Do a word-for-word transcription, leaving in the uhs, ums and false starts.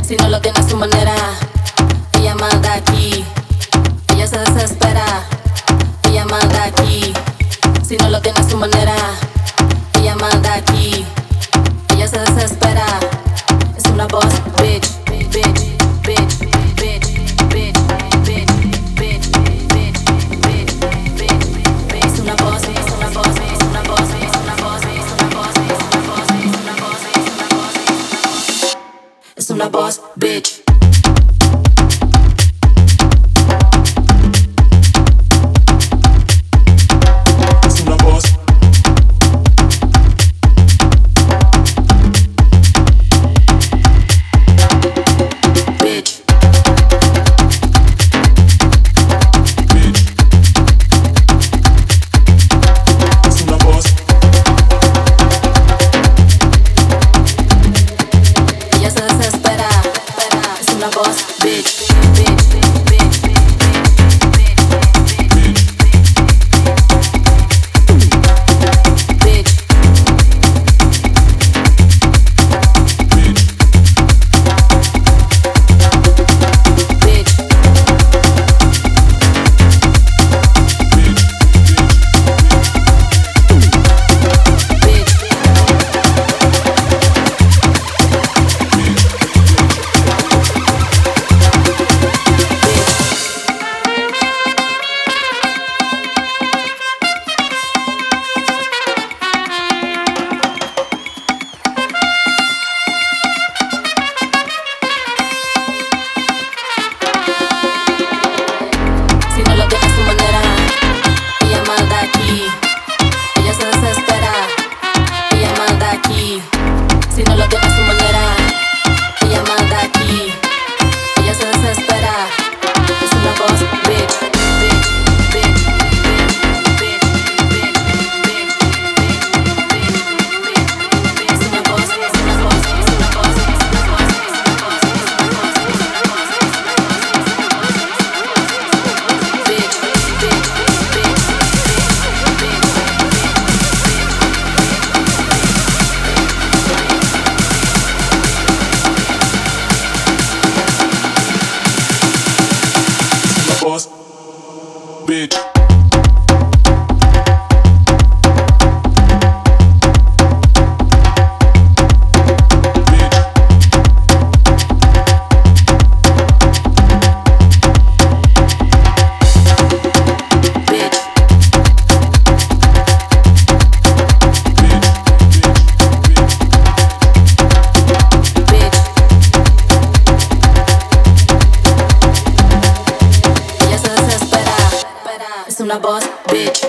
Si no lo tiene a su manera, ella manda aquí. Ella se desespera, ella manda aquí. Si no lo tiene a su manera, ella manda aquí. Ella se desespera, es una boss bitch, bitch, bitch, bitch, bitch, bitch, bitch, bitch, bitch, bitch, bitch. Es una boss, es una boss, es una boss, es una boss, es una boss, es una boss, es una boss, es una boss. Es una boss bitch. Si no lo tiene a su manera, ella manda aquí. Ella se desespera, es una boss bitch, bitch, bitch, bitch, bitch, bitch, bitch, bitch, bitch. Es una boss, es una boss, es una boss, es una boss, es una boss, es una boss, es una boss, es una boss, bitch, bitch, bitch, bitch. Boss, bitch. Es una boss bitch.